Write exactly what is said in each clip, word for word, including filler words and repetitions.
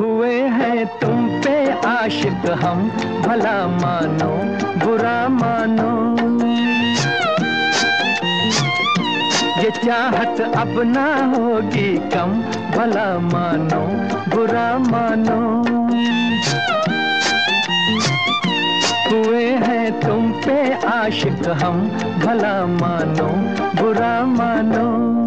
हुए हैं तुम पे आशिक हम, भला मानो बुरा मानो। ये चाहत अब ना होगी कम, भला मानो बुरा मानो। हुए हैं तुम पे आशिक हम, भला मानो बुरा मानो।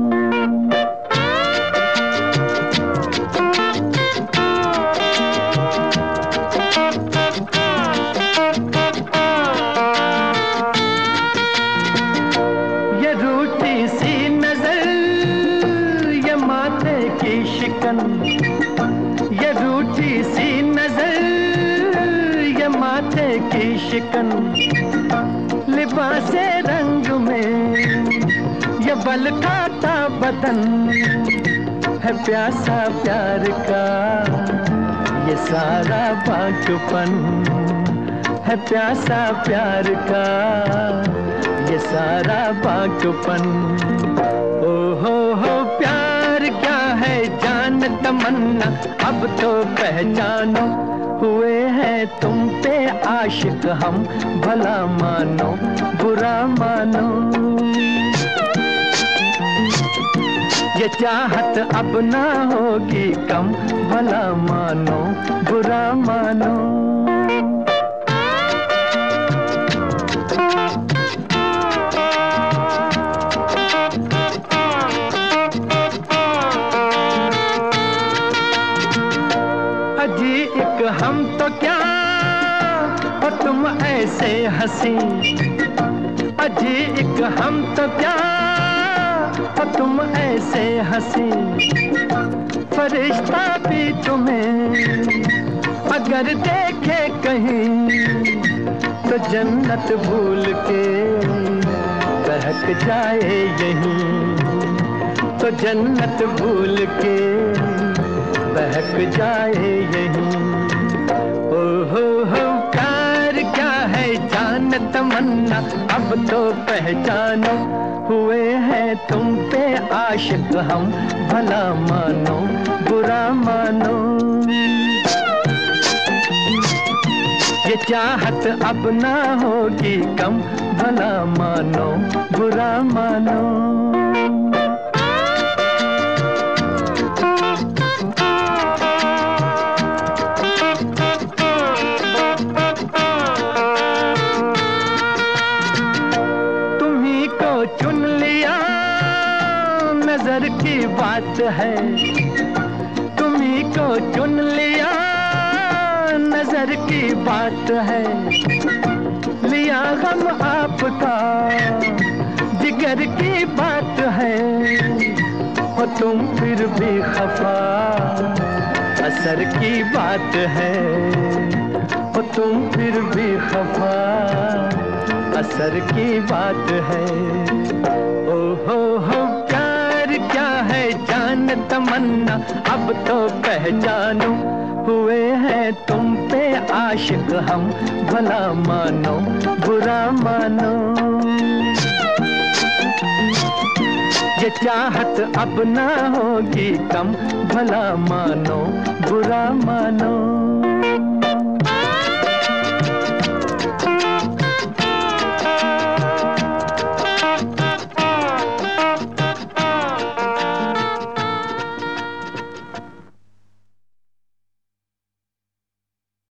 ये रूठी सी नजर, ये माथे की शिकन, ये रूठी सी नजर, ये माथे की शिकन, लिबासे रंग में ये बल खाता बदन, है प्यासा प्यार का ये सारा बाँझपन, है प्यासा प्यार का ये सारा बाँझपन। ओ हो हो प्यार क्या है जान तमन्ना, अब तो पहचानो। हुए हैं तुम पे आशिक हम, भला मानो बुरा मानो। ये चाहत अब ना होगी कम, भला मानो बुरा मानो। अजी एक हम तो क्या और तुम ऐसे हंसी, अजी एक हम तो क्या और तुम ऐसे हंसी। फरिश्ता भी तुम्हें अगर देखे कहीं, तो जन्नत भूल के बहक जाए यहीं, तो जन्नत भूल के बहक जाए यहीं। ओ हो हो प्यार क्या है जान तमन्ना, अब तो पहचानो। हुए हैं तुम पे आशिक हम, भला मानो बुरा मानो। ये चाहत अब ना होगी कम, भला मानो बुरा मानो। चुन लिया नजर की बात है, तुम्ही को चुन लिया नजर की बात है। लिया गम आपका जिगर की बात है, और तुम फिर भी खफा असर की बात है, और तुम फिर भी खफा असर की बात है। ओ हो हो प्यार क्या है जान तमन्ना, अब तो पहचानो। हुए हैं तुम पे आशिक हम, भला मानो बुरा मानो। ये चाहत अब ना होगी कम, भला मानो बुरा मानो।